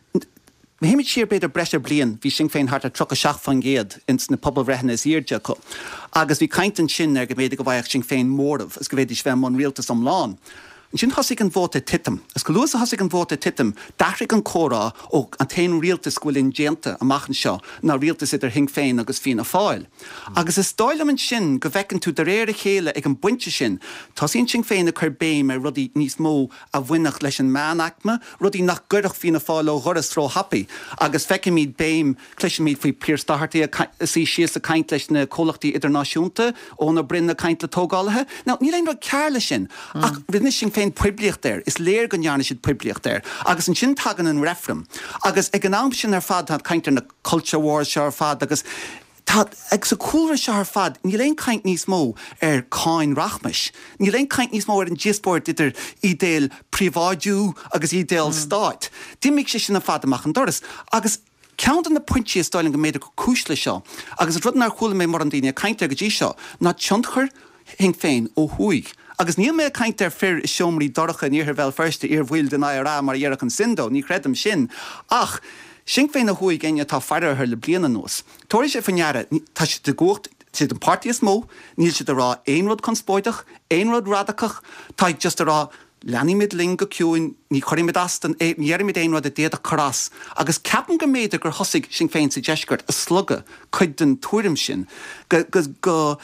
Himid siar beidir breisir blian hí sin féin hart a tro a seach fan géad ins na pobl rehna is íirde go. Agus bhí caiintan sin go méidir go bhaich sin féin mórmh, as go bhéidir bheith man rialtas am lán. Sin hasig an bhóta titim. As go luas a hasig an bhóta titim, dathraigh an córá ó an tain rialtas ghuiilinn déanta amachchan seo ná rialtas idir hing féin agus fína fáil. Agus is dóilm an sin go bhecinn tú de réir a chéile ag an buinte sin, tá sin sin féin a chur béim ar rudí níos mó a bhuineach leis an mánachma, rudí nach gurach fína fáil ó ghuras thró happy, agus feice míad béim cleisin míad faoi Piers Doherty a sí sios a caint leis na cólachtaí idirnáisiúnta ó na brin na caint le tógálathe. Ná, ní leon rud cearla sin, ach rinne sin féin puibliach there, is léir gonnearna siad puibliach there, agus an sin tagan an refram, agus ag an am sin ar fad had caintar na culture wars se ar fad, agus tá ag sa cúra se ar fad, ní leon caint níos mó ar cáin rachmas, ní leon caint níos mó ar an gisport idir idéal príváidú agus idéal stát. Dimig sé sin a fad amach an doras, agus count an na pointí is dáilin go méidir go cúisle seo, agus rudan ar chúla mé mar an daine a caintar go dtí seo, ná tionchar hing féin ó thuig. Agus níl mé caint ar fir is seomrí doracha níor bhil firste ar bhfuil den IRA mar dhearach an sindó, ní credum sin. Ach, sin féin a thuig genne tá fearir le bliana nós. Tóir sé fanneara, tá si de gocht si an party is mó, níl si de rá éonrod conspóideach, éonrod radacach, tá just a rá leanimid ling go ciúin, ní chorimid astan, níarimid éonrod a déad a choras, agus ceapan go méidir gur hosig sin féin sa deisgurt a slugga chuid den túrim sin, go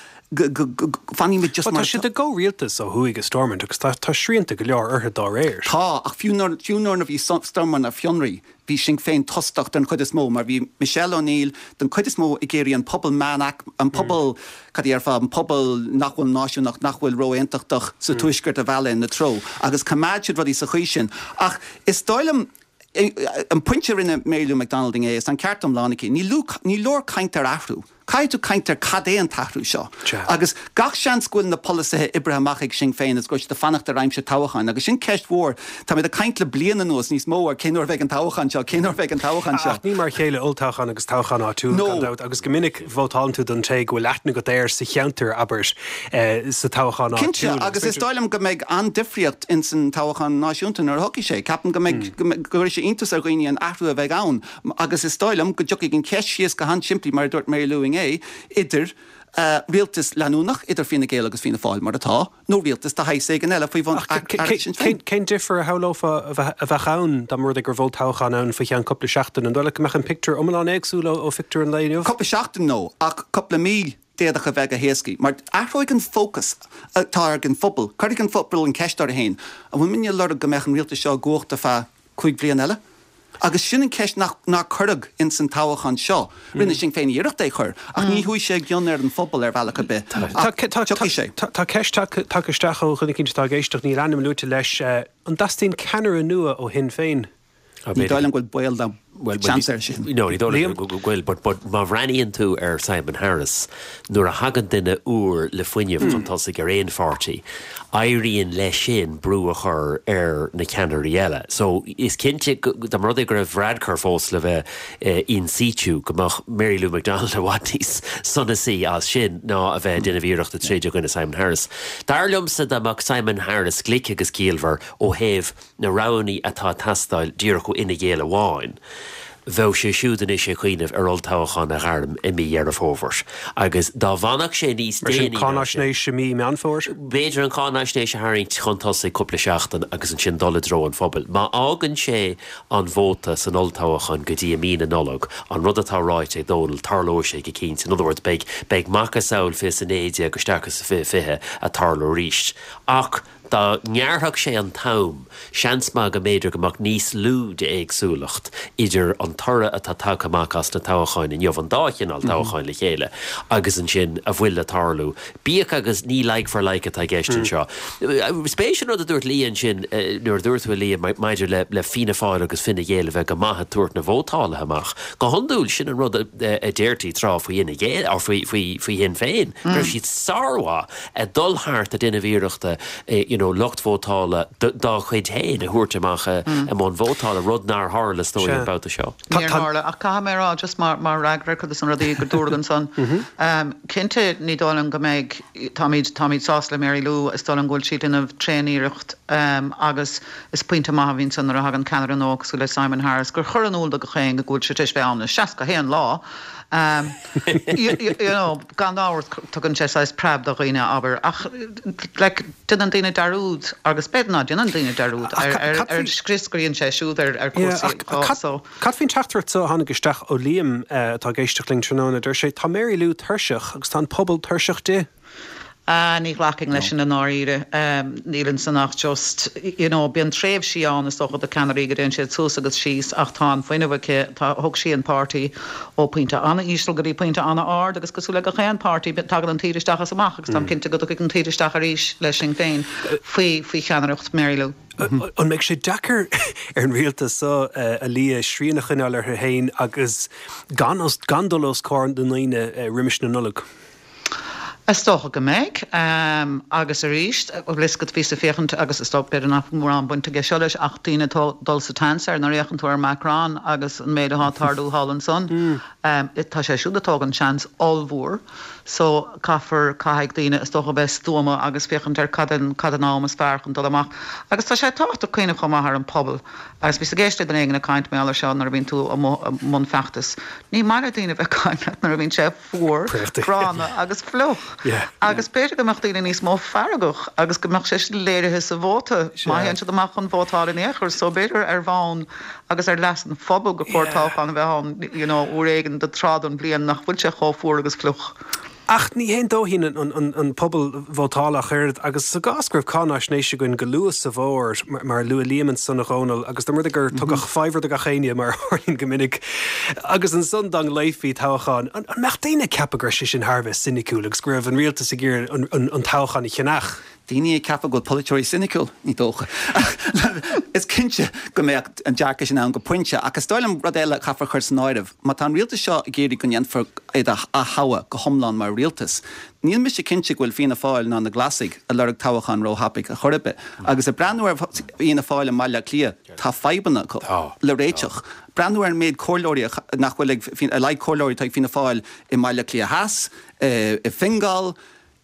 fanní mid just mar... Tá si de go rialtas ó thuig a stormint, agus tá sríanta go leor artha dá réir. Tá, ach fiúnar na bhí storman a fionraí, bhí sin féin tosteach den chud is mó, mar bhí Michelle O'Neill den chud is mó i géirí an pobl manach, an pobl cadí ar fá, an pobl nachhfuil náisiúnach nachhfuil roiintach sa tuisgurt a bheile na tro, agus camáid siad rudí sa chuí sin. Ach, is dóilm an pointe rinne Mary McDonalding is an ceartam lánicí, ní lór caintar ahrú. Caiitú caintar cadéan tahrú seo. Agus gach sean scuil na polisithe Ibrahimach ag sin féin is gois de fannacht a raimse táhachain, agus sin ceist mhór tá mid a caint le bliana nuas níos mó ar céanúir bheith an táhachan seo, Ach, ní mar chéile oltáchan agus táchan á tú agus go minic bhótáin tú don té go leithna go déir sa cheantar abert sa táchan á tú. Cinnte, agus is dóilm go méid an difriocht in san táchan náisiúnta ar hoci sé, capan go méid go sé intas ar ghoine an ahrú a bheith ann, agus is dóilm go jocaigh an ceist sios go han siimplí mar dúirt Mary Lou idir rialtas leanúnach idir fina géal agus fina fáil mar atá, nó rialtas tá haise an eile faoi bhain Cén differ a hálófa a bheith ann dá mrúd gur bhil táchan ann fa chean coppla seachtain, an dóla go meach an picture omlán éagsúla ó fictor an léineh? Coppla seachtain nó, ach coppla míl déadach a bheith a héascaí, mar athróig an fócas tá an fphobal, chuirigh an fphobal an ceistar a hain, a bhfuil minne lorg go meach an rialtas seo gcuachta fa chuig blian eile. Agus sin an ceist ná churag in san táhachan seo, rinne sin féin iirecht é chur, ach ní hui sé gion ar an fphobal ar bhealach a bit. Tá ceist takeisteach ó chunig cinnte tá géisteach ní rannim lúte leis an dastín ceanar a nua ó hin féin. Ní dáilm goil buil Chancer sin. No, ní dóla gohfuil, but má bhreaíonn tú Simon Harris nuair a hagan duine úr le foiineh fantastic ar éon fartaí. Éiríonn le sin brú a chur na ceanirí eile. So is cinnte dá mar gur a bhreadcar fós le bheith in situ gomach Mary Lou McDonald a watís sanna sí as sin ná a bheith duine bhíireachta tréidir goine Simon Harris. Darlumsa amach Simon Harris glic agus cíalmhar ó héamh na raní atá tastáil dír go ina ggéile bháin. Bheith sé siúdan is sé chuoineh ar oltáchan a gharm i mí ar a fóvers. Agus dá bhanach sé níos déanaí. Cánaisnééis sem mí mean fór? Béidir an cánaisnééis sé haing chuntá cúpla seachtain agus an sin dola dro an fphobal. Má ágan sé an bhóta san oltáchan go dtí mína nolog an rud atá ráit é dóil tarló sé go cínta. In other words, beag macha saoil fi san éide agus stachas fithe a tarló ríist. Ach Tá nearthach sé an tam, seansma go méidir gomach níos lú de éagsúlacht idir an tora atá takeach as na táchain in jobh an dáchin al táchain le chéile, agus an sin a bhfuil a tarlú. Bíach agus ní like for like atá geistin seo. Spéisian rud a dúirt líon sin nuair dúirt bhfuil líon maididir le fina fáil agus finna chéile bheith go maithe tuairt na bhótála amach. Go hondúil sin an rud a déirtaí trá faoi ina chéile ar faoi hin féin. Gur siad sarha a dulthart a duine bhíireachta locht vótála dá chuid héin a thuirteach am an vótála rudnar hála stóir about the show. Níorla a camerará just mar ragra chu san radí go dúgan san. Cinnte ní dálan go méid táid sásla Mary Lou is dálan ghil siad inmh tréíirecht agus is puinte maith hín san ar a hagan Canar an ógus go le Simon Harris gur chur an úlda go chéin go gúil se teis bheanna seaca héan lá. Gan áhar tugann sé sais preb do riine aber ach du an daine darúd agus bedna du an daine darúd ar scrisguríonn sé siúd ar cuasaí. Cat hín teachtartá hána geisteach ó líam tá géisteachling tróna idir sé tá Mary Lou thuirseach agus tá pobl thuirseach de. Ní ghlacing leis sin an áíre nílann san nach just bíon tréimh sí an is socha a Canarí go dén sé tús agus síos ach tá foioinehce tá thug sí an pártaí ó puinte anna ístal goí puinte anna ard agus goú le go chéan pártaí tag an tíiristeachchas amach agus tam cinnte go an tíiristeach a ríis leis sin féin faoi cheannareacht Mary Lou. An meid sé dechar ar an rialta a lí sríanachan ar héin agus gandolós cáin den naine riimiis na nullag. Stocha go méid agus a ríist bliscad ví a féchant agus is stop beidir nach mór an buinte ge seolis 18 dul sa tansar na réchan tú ar Macrán agus an méid há tardú Holland son. Tá sé siúdatá an chans allmhór, so caafar caiig daine is stocha bheith stúma agus féchant ar cadannámas fearchan dul amach. Agus tá sé tácht a chuoine chum ar an pobl, agus ví a géiste den éigen a caiint mé se nar bhín tú món feachtas. Ní mar daine bheith caiimle nar bhín sé fuór rána agus floch. Agus péidir goach daine níos mó faragach agus goach sé léirithe sa bhóta maihén se amach an bhótáil in éair so beidir ar bháin agus ar leis an fphobal go cuairtáchan bheith úréigen de trád an blian nach bhfuil sé chófuór agus fluch. Ach ní hén dóhín an pobl bhótála chuird agus sa gasgurh cáis nééis gon go luas sa bhór mar lu líman san nachónal agus mar gur tugach fáhar a chéine mar thuirn gomininic agus an sundang leithhí táchan an mecht daine cepagur sin Harbh sinicúlagus scríibh an rialta sa ggéir an táchan i chenach. Daine cepa go polytóí sinicúil ní dócha. Is cinse go méid an dearcha sin an go puinte agus stoilm radéile chafar chuir san áirimh, má tá rialta seo géirí go nnéanfar a hawa go thomláin mar rialtas. Níl mis sé cinse bhfuil fina fáil ná na glasigh a lereg táhachan róhapaigh a chorbe. Agus a breanúir íana fáil an maiile clia tá feibanna le réiteach. Breanúir méid cóirlóirí nach bhfuil a leid cóirlóirí tá fina fáil i maiile clia heas, i fingáil.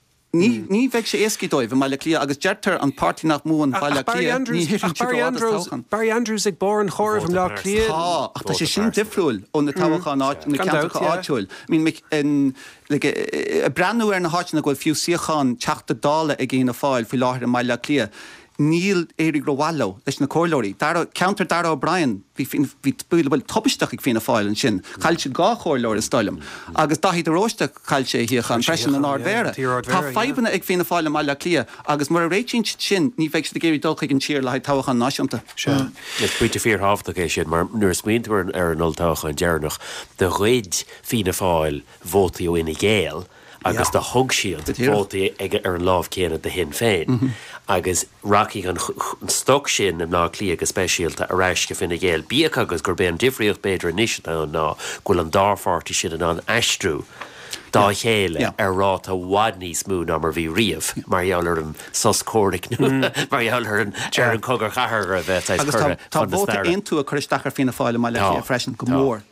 Ní bheith sé éascídóibh maiile clia agus deirtar an pártí nach mún bailile clia ní hiann si Barry Andrews ag bor an chóir from lá clia. Ach tá sé sin difriúil ón na táhachan na ceantacha áitiúil. Mín breanúir na háitina gohfuil fiú siochan teachta dála ag géana fáil fi láthir an maiile clia. Níl éirí grohhaló leis na cóirlóirí. Counter Dara O'Brien hí bhfuil topisteach ag fina fáil an sin. Chail si gá cóirlóir is stoilm. Agus dahí de róiste chail sé hiochan freisin an ardmhéire. Tá feibanna ag fina fáil maiile clia agus mar a réitín sin ní bheith de géirí dulcha an tíir le táhachan náisiúnta. Is buinte fíor háfta é sin mar nuair smaointear ar an oltácha an dearnach de réid fina fáil bhótaí ó ina ggéal agus de thug siad bótaí ag ar an lámh céanna de hin féin. Agus rací an stoc sin am ná clí agus speisialta a reis go finna ggéal bíoch agus gur ben difriocht beidir níos an ná ghfuil an dáfáirtí sin an eistrú. Dá chéile ar rát a bhhaid níos mú ná mar bhí riamh, mar dheallar an soscóric mar dheallar an cogur chahar a bheith agus tá bóta aonú a chuiristachar fina fáile mai le freisin go mór.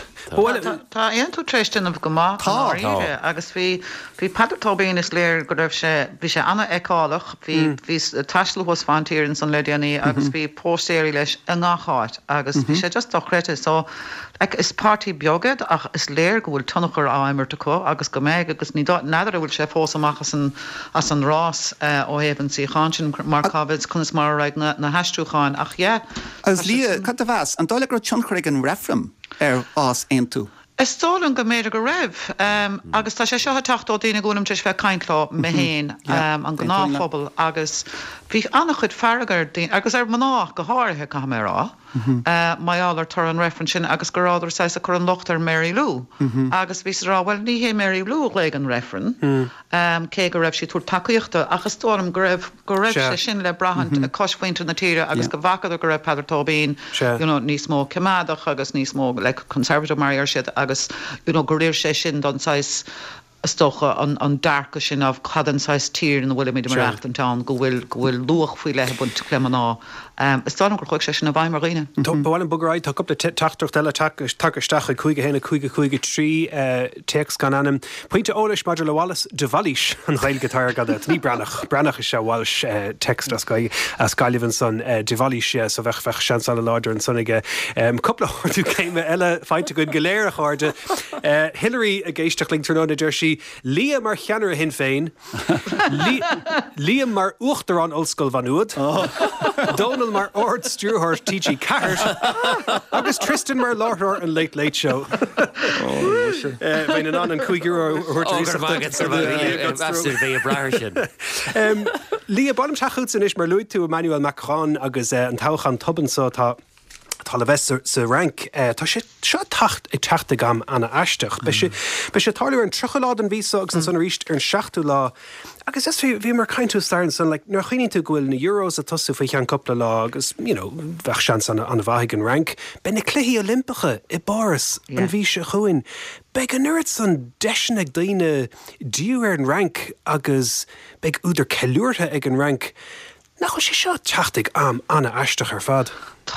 Tá aonú tristin go má agus bhí patartóbíon is léir go raibh bhí sé anna eáach hí taiislehos fantíann san ledaanaí agus bhí póstéirí leis an gááit agus bhí sé just dochreite so is pártaí beagad ach is léir go bhfuil tunnachar áimir có agus go méid agus ní nadidir bhfuil sé fósamach as an rás ó héhann sí chasin mar cabid chun is mar raid na heistúcháin ach Agus lí cat a bheas an dála gur tionchraigh an refram ar ás aonú. Is tólan go méidir go raibh agus tá sé seo tachtó daine gúnam teis bheith caiintlá me héin an gnáphobal agus bhí annach chud fargar agus ar mná go háirithe camerará maiálar tar an referan sin agus go ráidir sa a chu an lochtar Mary Lou agus bhí ráhfuil ní hé Mary Lou le an referan cé go raibh si túr takeíochta agus tólam go raibh sé sin le brahant a cosfuinte na tíre agus go bhacad go raibh padartóbín níos mó cemadach agus níos mó le conservative mar siad agus gur réir sé sin don sais stocha an darca sin ah chadansáis tír na bhfuil méidir marreacht an tán go bhfuil luach faoi le bunt clémaná. Is tá gur chuig sé sin na bhaim marghine. Bháil an bugraid tá coppla tachtcht eile takeisteach chuige héna chuige trí text gan anam. Pointe ólais maidir le Wallace de Wallis an ghailgetáir gada ní branach is se Walsh text as Gailevan son de Wallis so bheith sean an láidir an sonnige. Coppla tú céime eile feinte goin goléir cháde. Hillary a géisteach ling tróna Jersey Liam mar cheanar a hin féin. Liam mar uachtar an ollscoil van Uad. Donald mar Ord Stewart TG Carrot. Agus Tristan mar Lárthar an Late Show. Bhain an an cuigiúr Lia bottom tachúd is mar luid tú Emmanuel Macron agus an táchan tobansá tá le bheith sa rank tá sé seo tacht ag teachta gam anna eisteach. Be sé táir an trochalád an vísa agus an san ríist ar an 16 lá. Agus is bhí mar caiintú starin san nar chuoine tú gohfuil na euros a tosú faoi chean coppla lá agus bheith sean an bhaigh an rank. Be na cluichí Olympacha I Boris an bhí se chuin. Be an nuirt san deisina ag daoine díú ar an rank agus be úidir ceúirtha ag an rank. Nach sé seo teachtaigh am anna eisteach ar fad.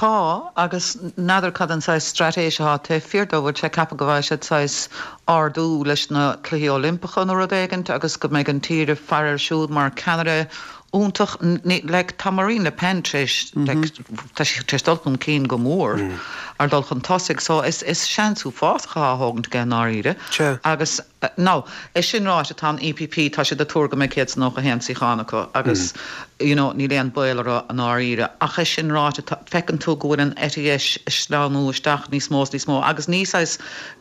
Tá agus nadidir cad an sais stratéise te fiordóhfuil sé cappa go bhhaid sais ardú leis na cluichí Olympacha nó rudéigent agus go méid an tíre fearir siúd mar Canada úntach le tamarín le pentris testoltún cín go mór ar dul chun tosigh so is seanú fáscha hágant gan áíre agus ná is sin ráit tá EPP tá sé de túga me céad nach a hensaí chánacha agus ní léon builear an áíre ach is sin ráit fecinn tú gohfuil an ETS sláánú isteach níos mó agus níosáis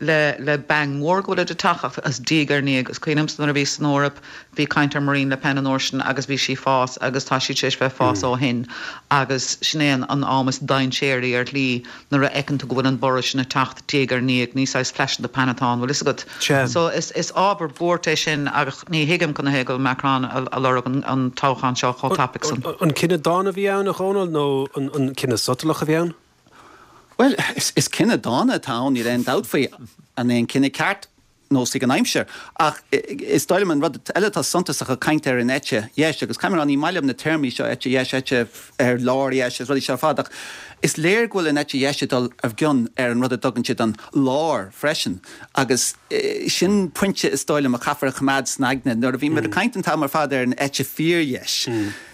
le bang mór gohfuil de taach as dígarní agus cuiinmstan a bhí san Órap bhí caiintear marín le pen an orsin agus bhí si fás agus tá si teis bheith fás ó hin agus sinnéan an ámas dain séirí ar lí nar a ecinn tú gohfuil an boris na tacht dígarní níosáis fleis de penatán bhfuil is go so is ábhar bórtéis sin agus ní hiigim chun hégil Macron a lorgan an táchan seo cho tapix an cinenne dána bhí ann nach ónal nó an cinenne sotalach a bhíann? Well, is cinenne dána tán I réon dátfaí an éon cinenne ceart nó sig an aimimseir. Ach is stoilman rud eiletá suntasach a caiint ar an ete dhéis agus caiimar an í mailim na termí seo ete dhéis ete ar láir dhéis rudí seo fádach. Is léir ghfuil an ete dhéisidal a bheon ar an rud a dogann siad an láir freisin agus sin puinte is stoilm a chafar a chumad snagne nuair a bhí mar a caiint an tá mar fád ar an ete fíor dhéis.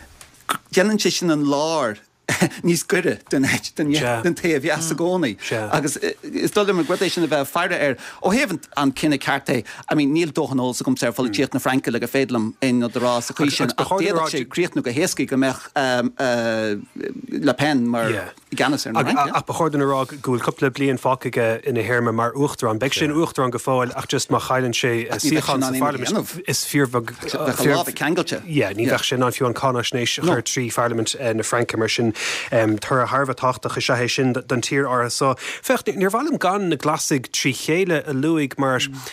Déanann sé sin an láir níos gure den taobh heas a gcónaí. Agus is dul mar gradéis sin a bheith fearre ar ó héhann an cinenne carté a níl dóchanol sa gom sé fáil tíocht na Franca le go fédlam in nó rá a chu sin sé críochtnú go héascaí go meach le pen mar ganas ar ach ba chuirdan ará gúil coppla blion fácaige ina héirme mar uachtar an beag sin uachtar an go fáil ach just má chailann sé síchan is fearbhag cangailte. Ní bheith sin an fiú an cánaisnééis chuir trí Parliament na Franca mar sin tar a Harbh táchtach is sé sin den tír ára so fecht níor bhhailm gan na glasig trí chéile a luigh mar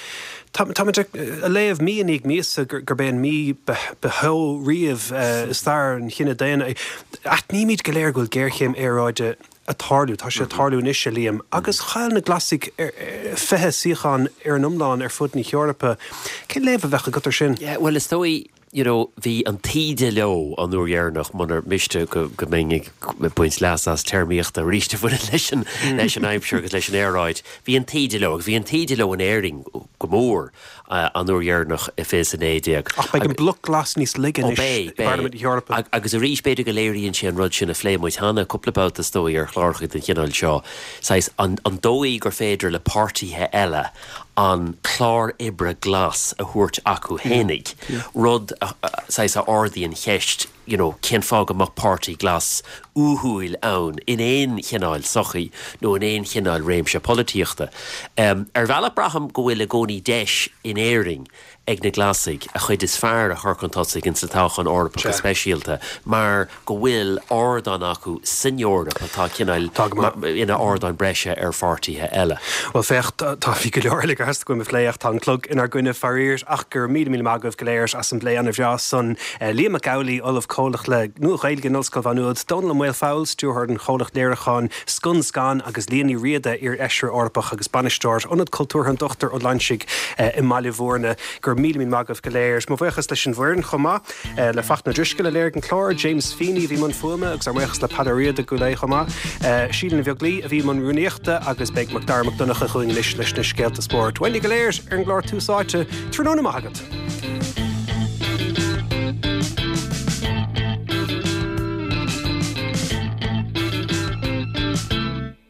Tá a léomh míonig míosa gur ben mí bethó riamh star an chinine déana. Níimiid go léir goil géirchéim éráide a tarlú, tá sé tarlú níos sé líam. Agus chail na glasig fethe síchan ar an umláin ar fud ní Eorpa. Cé léomh bhecha gotar sin? Well, is dói hí an tíide leo an úrhéarnach manar miste go mé buint leas as termíocht a ríiste fu leis an aimimseir go leis an éráid. Bhí an tíide leo, bhí an tíide leo an éing go mór an úrhéarnach i fé an éideag. Ach be an blog glas níos ligan Eorpa. Agus a rís beidir go léiríonn sé an rud sin a phléimid hanna cúplapát a stóí ar chláirchaid an chinál seo. Sais an dóí gur féidir le pártaithe eile an chlár ibre glas a thuirt acu hénig. Rud sais a ordaíon cheist, cén fág amach pártaí glas úthúil ann in éon chinál sochaí nó in éon chinál réimse polítíochta. Ar bhealach braham go bhfuil a gcónaí deis in éiring ag na glasig a chuid is fearr a chucantáigh in sa táchan orpa go speisialta, mar go bhfuil ordan acu sinneorda atá cinál ina ordan breise ar fartaithe eile. Well fecht tá fi go leorla go heasta go me léocht an clog inar gcuine faríir ach gur mí magah go léirs as an léan a bhreá san Liam McGowley olaf cholach le nu réilge nulscoil vanúd Donal Muil Fowle stúrthir an cholach léirechán scun scan agus líanaí riada ar eisir orpach agus Banistóir onad cultúr an dochtar ó Lansig i Malivorne gur mí magah go léirs. Má bhuichas leis an bhhuiin chomá le facht na drisce le léir an chlár James Feeney bhí man fuama agus ar bhuichas le padaríada go lé chomá. Sílan bheag lí a bhí man rúnéachta agus beag McDarmach donna chuin leis na scéalta sport. Wendy go léirs ar an glár túsáite tróna maigad.